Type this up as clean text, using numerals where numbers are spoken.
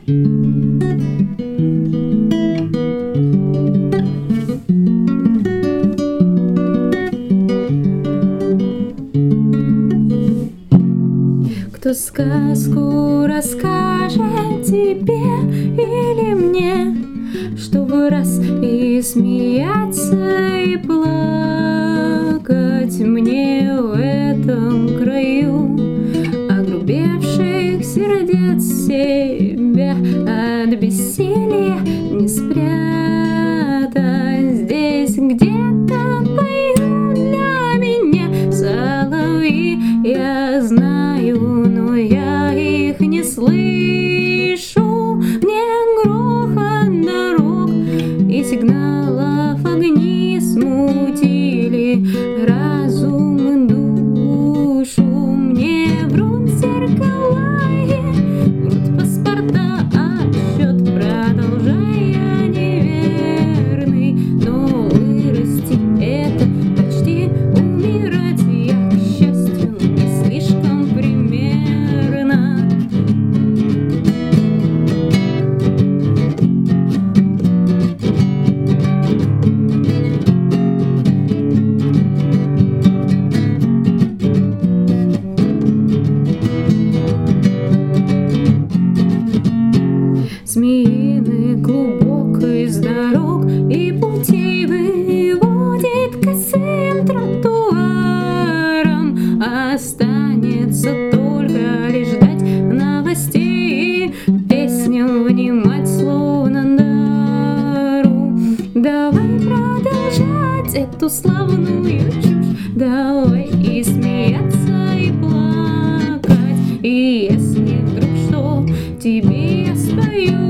Кто сказку расскажет тебе или мне, чтобы раз и смеяться, и плакать мне в этом краю огрубевших сердец себя от бессилия не спрятать. Здесь где-то поют для меня соловьи, я знаю, но я их не слышу. Мне грохот дорог и сигналов огни смутили разум и душу. Мне врут зеркала и врут паспорта, отсчет продолжая неверный. Но вырасти — это почти умирать. Я, к счастью, не слишком примерно. Змеиный клубок из дорог и путей выводит косым тротуаром. Останется только лишь ждать новостей и песням внимать словно дару. Давай продолжать эту славную чушь, давай и смеяться, и плакать. И если вдруг что тебе я спою,